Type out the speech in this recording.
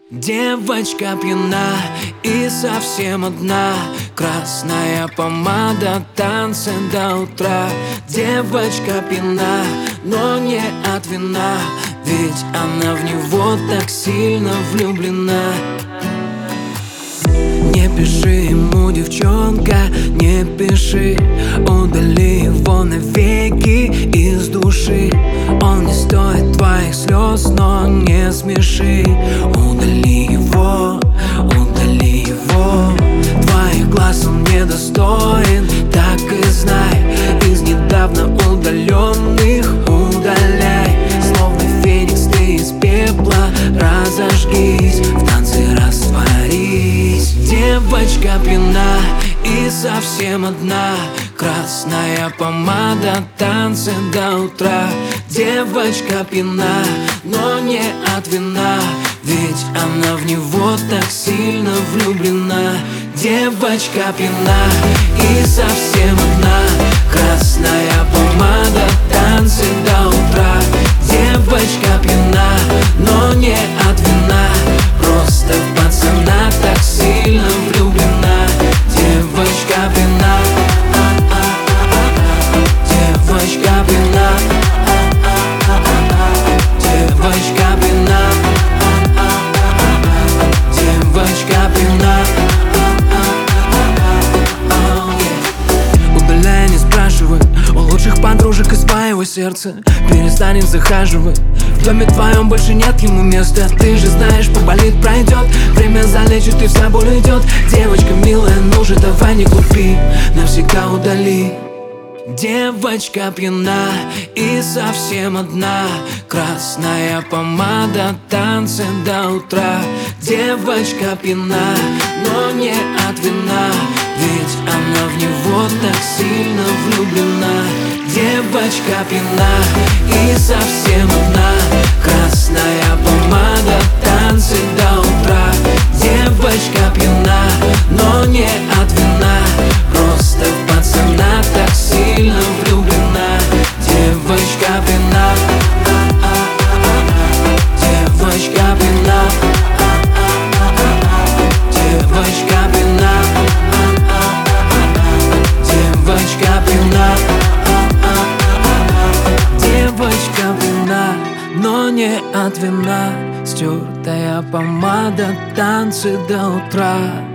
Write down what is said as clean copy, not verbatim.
Девочка пьяна и совсем одна, красная помада, танцы до утра. Девочка пьяна, но не от вина, ведь она в него так сильно влюблена. Не пиши ему, девчонка, не пиши, удали его навеки из души. Он не стоит твоих слез, но не смеши. Удали его, удали его. Твоих глаз он недостоин, так и знай. Из недавно удаленных удаляй. Словно феникс ты из пепла разожгись, в танце растворись. Девочка пьяна и совсем одна, красная помада, танцы до утра. Девочка пьяна, но не от вина, ведь она в него так сильно влюблена. Девочка пьяна и совсем одна, красная помада, танцы до утра. Девочка пьяна, но не от вина, просто в пацана так сильно влюблена. Девочка пьяна, девочка пьяна, девочка пьяна, девочка пьяна. Удаляй, не спрашивай у лучших подружек из своего сердца. Перестанет захаживать, в доме твоем больше нет ему места. Ты же знаешь, поболит, пройдет, время залечит и вся боль уйдет. Девочка милая, ну же давай не глупи, навсегда удали. Девочка пьяна и совсем одна, красная помада, танцы до утра. Девочка пьяна, но не от вина, ведь она в него так сильно влюблена. Девочка пьяна и совсем одна, красная помада, танцы до утра. Девочка пьяна, но не от вина, просто в пацана так сильно влюблена. Девочка пьяна, девочка пьяна, девочка пьяна, девочка пьяна. Девочка пьяна, но не от вина, стертая помада, танцы до утра.